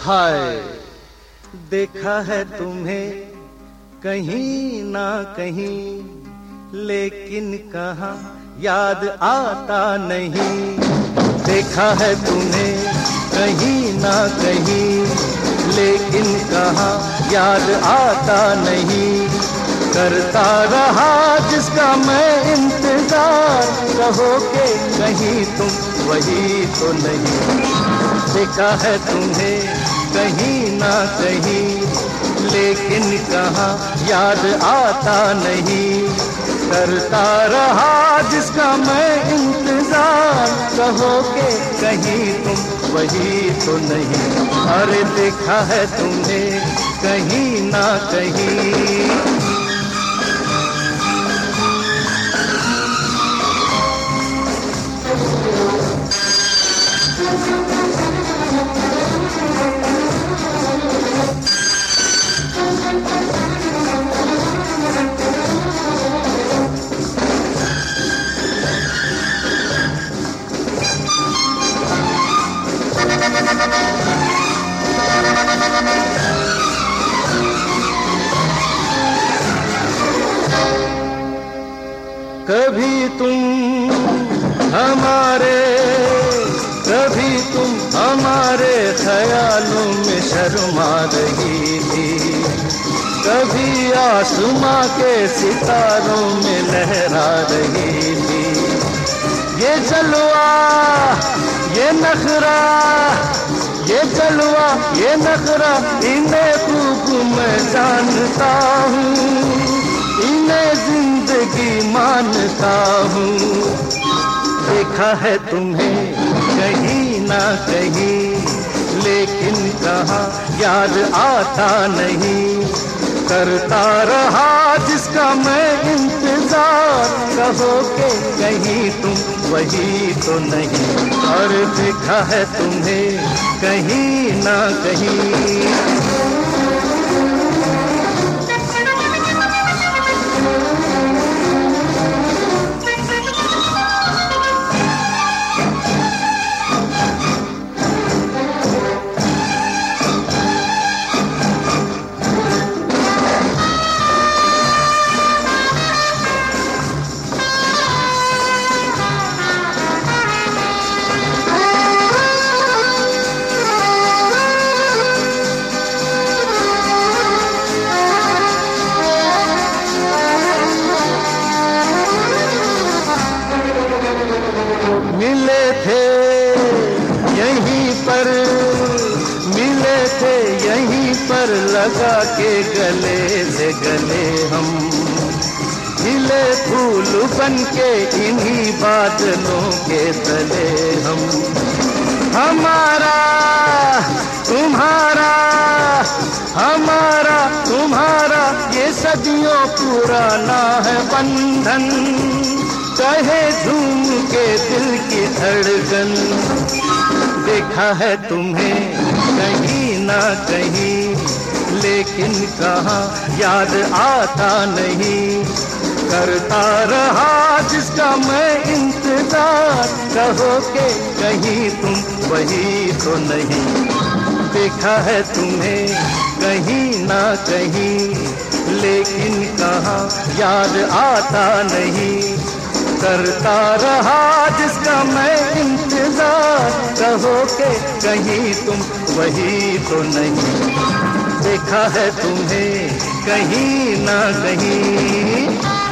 हाय देखा है तुम्हें कहीं ना कहीं, लेकिन कहाँ याद आता नहीं। देखा है तुम्हें कहीं ना कहीं, लेकिन कहाँ याद आता नहीं। करता रहा जिसका मैं इंतजार, रहोगे कहीं तुम वही तो नहीं। देखा है तुम्हें कहीं ना कहीं, लेकिन कहाँ याद आता नहीं। करता रहा जिसका मैं इंतजार, रहोगे कहीं तुम वही तो नहीं। अरे देखा है तुम्हें कहीं ना कहीं। कभी तुम हमारे, कभी तुम हमारे ख्यालों में शर्मा रही थी। कभी आसमां के सितारों में लहरा रही थी। ये जलवा ये नखरा, ये जलवा ये नखरा, इन्हें खूब मैं जानता हूँ, इन्हें जिंदगी मानता हूँ। देखा है तुम्हें कहीं ना कहीं, लेकिन कहाँ याद आता नहीं। करता रहा जिसका मैं इंतजार, रहोगे कहीं तुम वही तो नहीं। और देखा है तुम्हें कहीं ना कहीं। मिले थे यहीं पर, मिले थे यहीं पर, लगा के गले से गले हम। खिले फूल बन के इन्हीं बादलों के तले हम। हमारा तुम्हारा, हमारा तुम्हारा, ये सदियों पुराना है बंधन। कहे झूम के दिल की धड़कन। देखा है तुम्हें कहीं ना कहीं, लेकिन कहाँ याद आता नहीं। करता रहा जिसका मैं इंतजार, रहोगे कहीं तुम वही तो नहीं। देखा है तुम्हें कहीं ना कहीं, लेकिन कहाँ याद आता नहीं। करता रहा जिसका मैं इंतजार, रहोगे कहीं तुम वही तो नहीं। देखा है तुम्हें कहीं ना कहीं।